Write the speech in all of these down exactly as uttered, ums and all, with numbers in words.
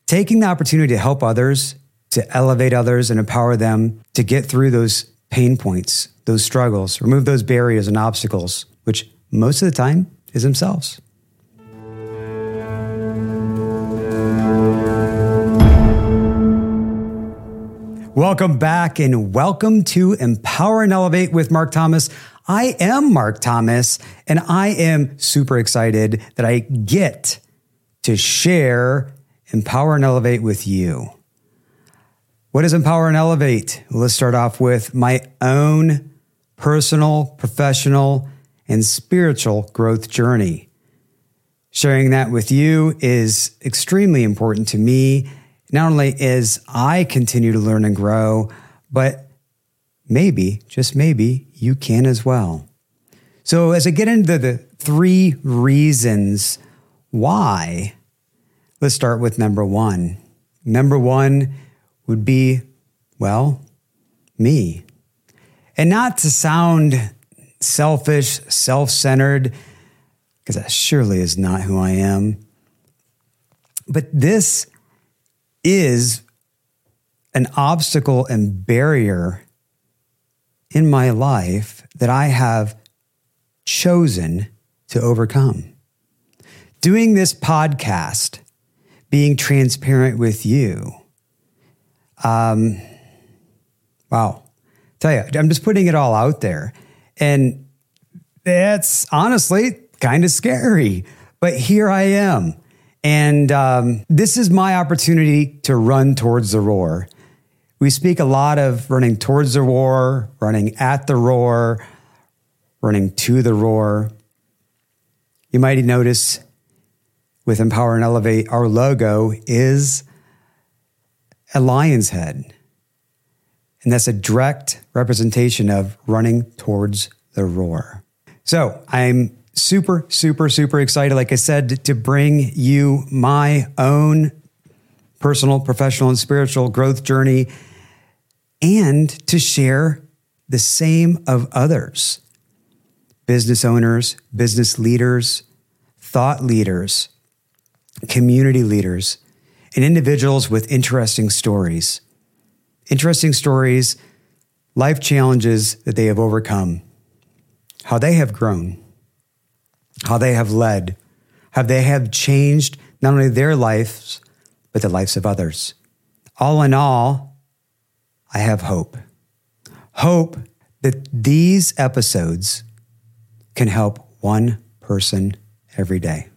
taking the opportunity to help others, to elevate others and empower them to get through those pain points, those struggles, remove those barriers and obstacles, which most of the time is themselves. Welcome back and welcome to Empower and Elevate with Mark Thomas. I am Mark Thomas and I am super excited that I get to share Empower and Elevate with you. What is Empower and Elevate? Well, let's start off with my own personal, professional, and spiritual growth journey. Sharing that with you is extremely important to me, not only as I continue to learn and grow, but maybe, just maybe, you can as well. So as I get into the three reasons why, let's start with number one. Number one would be, well, me. And not to sound selfish, self-centered, because that surely is not who I am. But this is an obstacle and barrier in my life that I have chosen to overcome. Doing this podcast, being transparent with you. Um, wow. Tell you, I'm just putting it all out there. And that's honestly kind of scary, but here I am. And um, this is my opportunity to run towards the roar. We speak a lot of running towards the roar, running at the roar, running to the roar. You might notice with Empower and Elevate, our logo is a lion's head. And that's a direct representation of running towards the roar. So I'm super, super, super excited, like I said, to bring you my own personal, professional, and spiritual growth journey and to share the same of others. Business owners, business leaders, thought leaders, community leaders, and individuals with interesting stories. Interesting stories, life challenges that they have overcome, how they have grown, how they have led, how they have changed not only their lives, but the lives of others. All in all, I have hope. Hope that these episodes can help one person every day.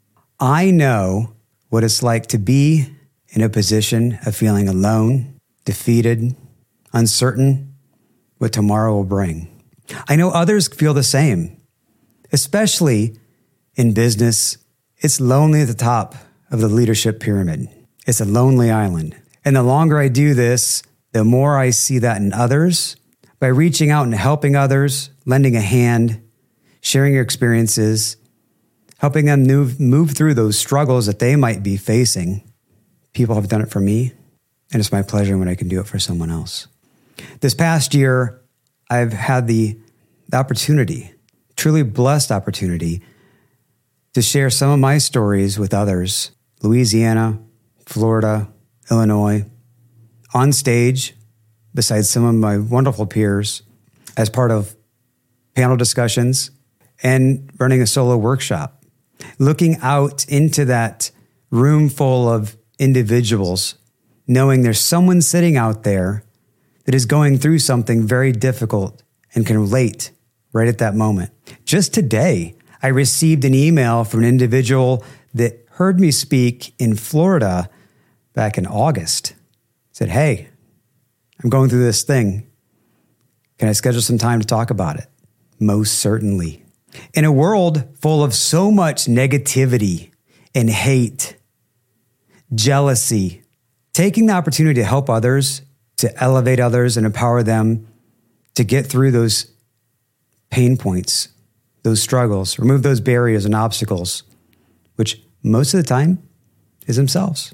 I know what it's like to be in a position of feeling alone, defeated, uncertain what tomorrow will bring. I know others feel the same. Especially in business, it's lonely at the top of the leadership pyramid. It's a lonely island. And the longer I do this, the more I see that in others. By reaching out and helping others, lending a hand, sharing your experiences, helping them move, move through those struggles that they might be facing. People have done it for me, and it's my pleasure when I can do it for someone else. This past year, I've had the, the opportunity truly blessed opportunity to share some of my stories with others, Louisiana, Florida, Illinois, on stage, besides some of my wonderful peers, as part of panel discussions and running a solo workshop, looking out into that room full of individuals, knowing there's someone sitting out there that is going through something very difficult and can relate right at that moment. Just today, I received an email from an individual that heard me speak in Florida back in August. Said, hey, I'm going through this thing. Can I schedule some time to talk about it? Most certainly. In a world full of so much negativity and hate, jealousy, taking the opportunity to help others, to elevate others and empower them to get through those pain points, those struggles, remove those barriers and obstacles, which most of the time is themselves.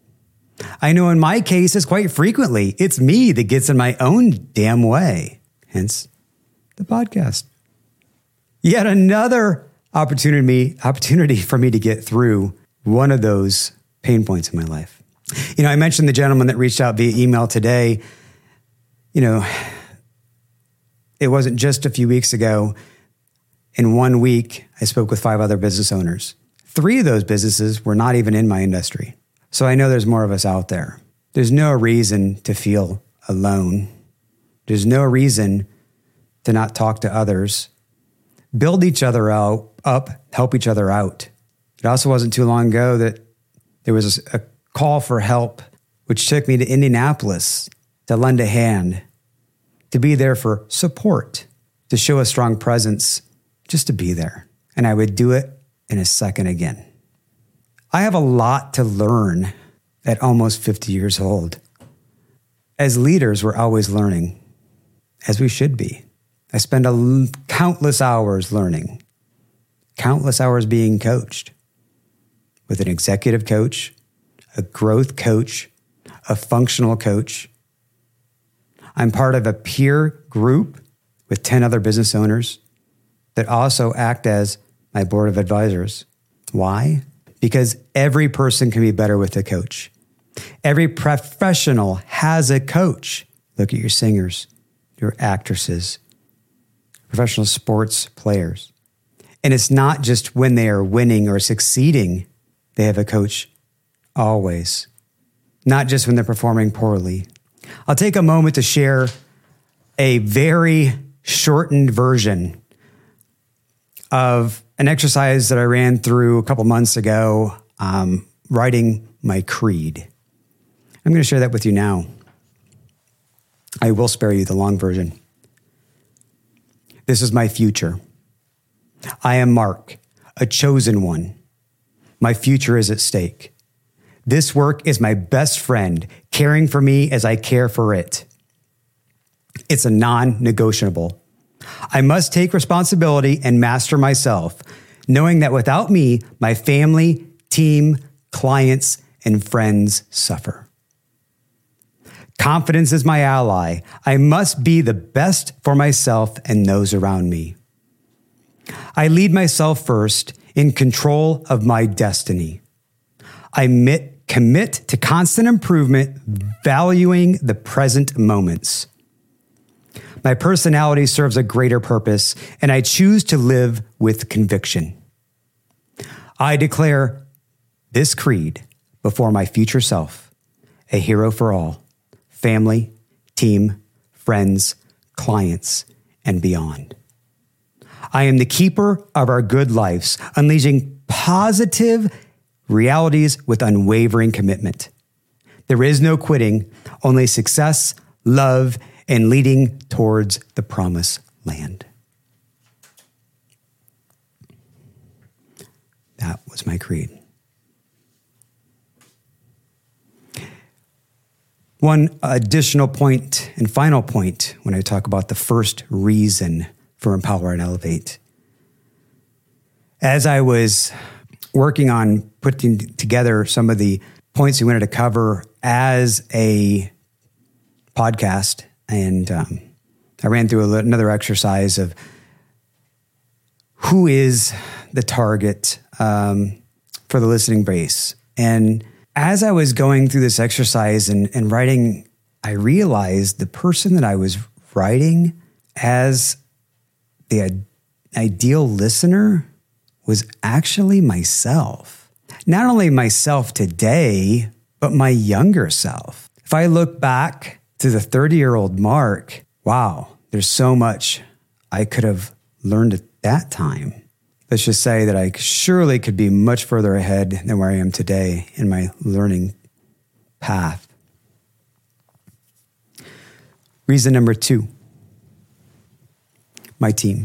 I know in my case, it's quite frequently, it's me that gets in my own damn way, hence the podcast. Yet another opportunity, opportunity for me to get through one of those pain points in my life. You know, I mentioned the gentleman that reached out via email today. You know, it wasn't just a few weeks ago. In one week, I spoke with five other business owners. Three of those businesses were not even in my industry. So I know there's more of us out there. There's no reason to feel alone. There's no reason to not talk to others. Build each other out, up, help each other out. It also wasn't too long ago that there was a call for help, which took me to Indianapolis to lend a hand, to be there for support, to show a strong presence, just to be there. And I would do it in a second again. I have a lot to learn at almost fifty years old. As leaders, we're always learning, as we should be. I spend a, countless hours learning, countless hours being coached with an executive coach, a growth coach, a functional coach. I'm part of a peer group with ten other business owners that also act as my board of advisors. Why? Because every person can be better with a coach. Every professional has a coach. Look at your singers, your actresses, professional sports players. And it's not just when they are winning or succeeding, they have a coach always. Not just when they're performing poorly. I'll take a moment to share a very shortened version of an exercise that I ran through a couple months ago, um, writing my creed. I'm going to share that with you now. I will spare you the long version. This is my future. I am Mark, a chosen one. My future is at stake. This work is my best friend, caring for me as I care for it. It's a non-negotiable. I must take responsibility and master myself, knowing that without me, my family, team, clients, and friends suffer. Confidence is my ally. I must be the best for myself and those around me. I lead myself first, in control of my destiny. I mit, commit to constant improvement, valuing the present moments. My personality serves a greater purpose, and I choose to live with conviction. I declare this creed before my future self, a hero for all, family, team, friends, clients, and beyond. I am the keeper of our good lives, unleashing positive realities with unwavering commitment. There is no quitting, only success, love, and leading towards the promised land. That was my creed. One additional point and final point when I talk about the first reason for Empower and Elevate. As I was working on putting together some of the points we wanted to cover as a podcast, and um, I ran through another exercise of who is the target um, for the listening base. And as I was going through this exercise and, and writing, I realized the person that I was writing as the ideal listener was actually myself. Not only myself today, but my younger self. If I look back to the thirty-year-old Mark, wow, there's so much I could have learned at that time. Let's just say that I surely could be much further ahead than where I am today in my learning path. Reason number two, my team.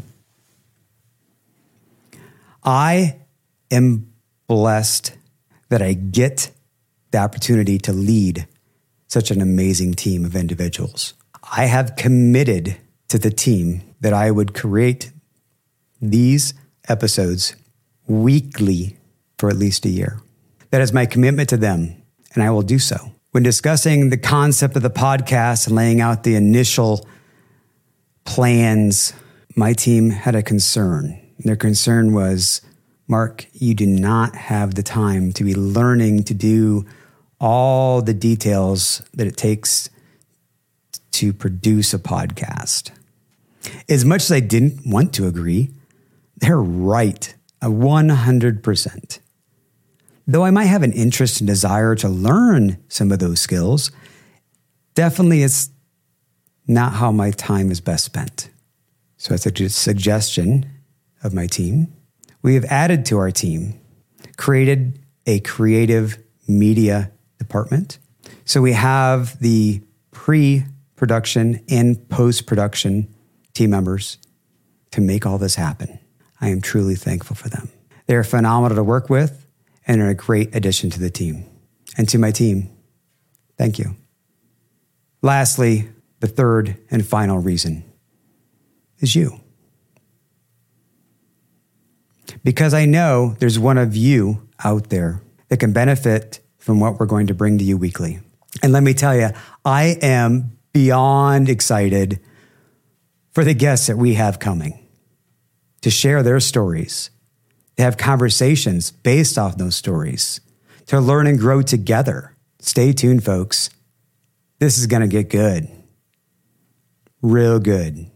I am blessed that I get the opportunity to lead such an amazing team of individuals. I have committed to the team that I would create these episodes weekly for at least a year. That is my commitment to them, and I will do so. When discussing the concept of the podcast and laying out the initial plans, my team had a concern. Their concern was, Mark, you do not have the time to be learning to do all the details that it takes to produce a podcast. As much as I didn't want to agree, they're right, a one hundred percent. Though I might have an interest and desire to learn some of those skills, definitely it's not how my time is best spent. So as a suggestion of my team, we have added to our team, created a creative media department. So we have the pre-production and post-production team members to make all this happen. I am truly thankful for them. They are phenomenal to work with and are a great addition to the team. And to my team, thank you. Lastly, the third and final reason is you. Because I know there's one of you out there that can benefit from what we're going to bring to you weekly. And let me tell you, I am beyond excited for the guests that we have coming to share their stories, to have conversations based off those stories, to learn and grow together. Stay tuned, folks. This is going to get good. Real good.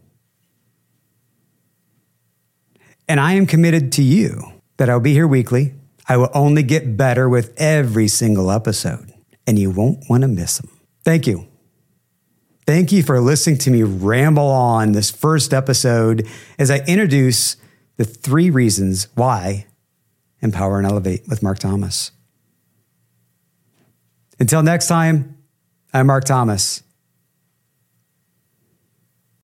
And I am committed to you that I'll be here weekly. I will only get better with every single episode, and you won't want to miss them. Thank you. Thank you for listening to me ramble on this first episode as I introduce the three reasons why Empower and Elevate with Mark Thomas. Until next time, I'm Mark Thomas.